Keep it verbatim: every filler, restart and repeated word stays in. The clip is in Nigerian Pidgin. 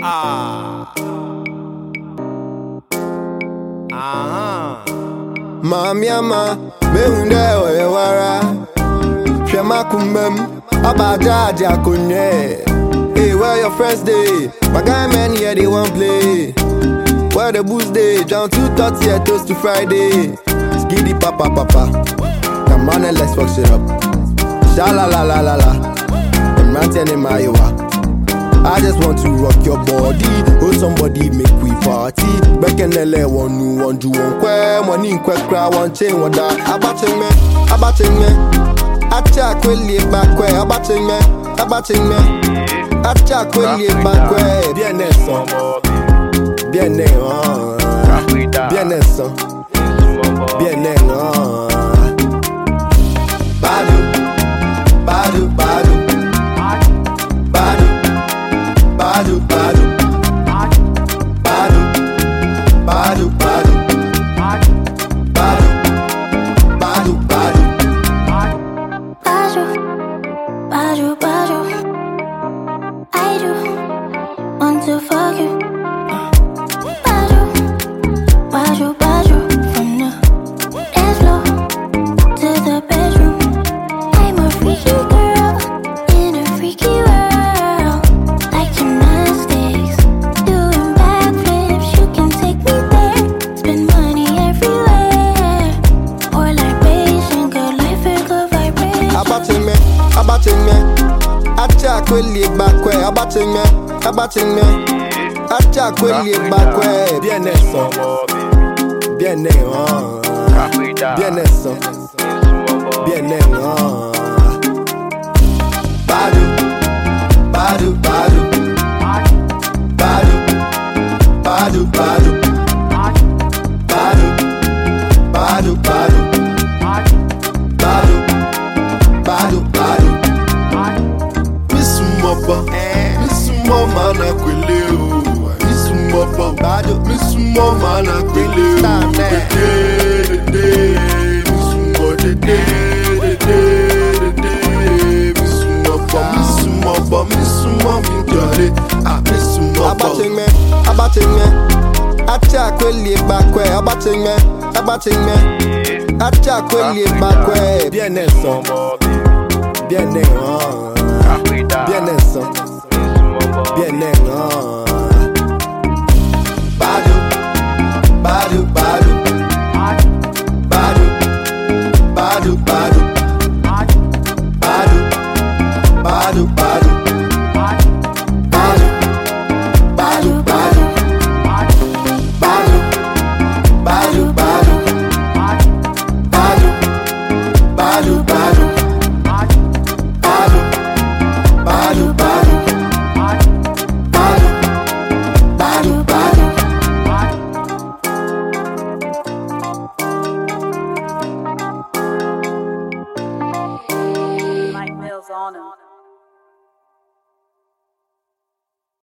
Ah. Ah. Mami ama, me hunde oyewara. Shema kumbem, abaja aja kunye. Hey, where your friends dey? My guy man here they won't play. Where the booze day? Down two thirty, yeah, toast to Friday. Skiddy papa papa. Come on and let's fuck shit up. Sha la la la la la. I'm ranting in my Iowa. I just want to rock your body. Oh, somebody make we party. Back in L A, one new one, do one quay. Money in quay, cry one chain, one that. Abatting me, abatting me. Acha quelli back way. Abatting me, abatting me. Acha quelli back way. Bien eso, bien eso, bien eso, bien eso. Badu, badu, badu. Badu, badu, badu, badu, badu, badu, badu, badu, badu, badu. I do want to fuck you. Badu, badu, badu. From the dance floor to the bedroom. I'm a freaky girl in a freaky world. Abatting me, acha quelli back way. Abatting me, abatting me, acha quelli back way. Bien eso, bien eso, bien eso, bien eso. Badu, badu, badu, badu, badu, badu, badu, badu, badu. Mama na kwele o, misu mopa bado, misu mama na kwele o. De de de, misu mo de de de de de, misu mopa, misu mopa, misu mami jolly, ah misu mopa. Abatting me, abatting me, acha kwele back way. Abatting me, abatting me, acha kwele back way. Bien eso, bien eso.